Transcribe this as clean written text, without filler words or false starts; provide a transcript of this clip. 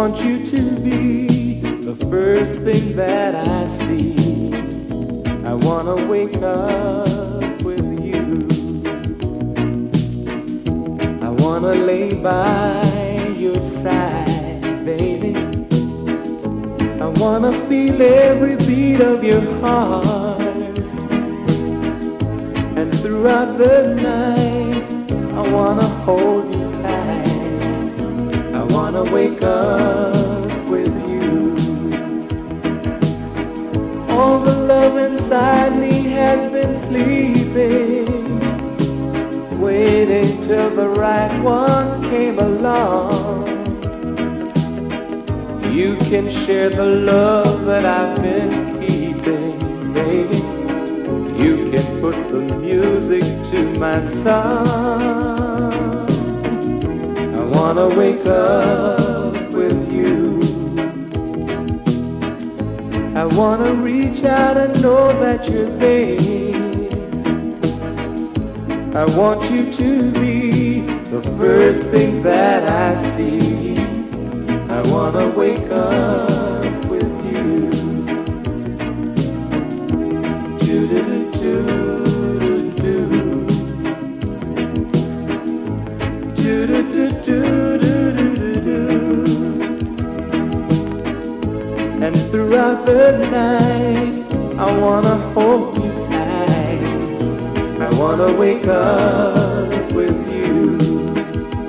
want you to be the first thing that I see. I wanna wake up with you. I wanna lay by your side, baby. I wanna feel every beat of your heart. And throughout the night, I wanna hold you tight. I wanna wake up with you. All the love inside me has been sleeping, waiting till the right one came along. You can share the love that I've been keeping, baby. You can put the music to my song. I wanna wake up with you. I wanna reach out and know that you're there. I want you to be the first thing that I see. I wanna wake up with you. Do-do-do-do-do-do. Do-do-do-do-do-do-do. And throughout the night, I wanna hold you tight. I wanna wake up